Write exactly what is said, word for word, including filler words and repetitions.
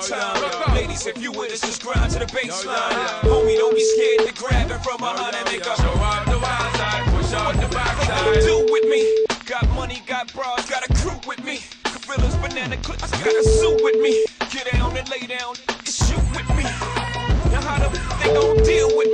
time. Ladies, if you with us, just grind to the baseline. Homie, don't be scared to grab it from behind and make up. Show out the wild side, push out the backside. Do with me. Got money, got bras, got a crew with me. Gorillas, banana clips, got a suit with me. Get down and lay down and shoot with me. Now how the they gon' deal with me?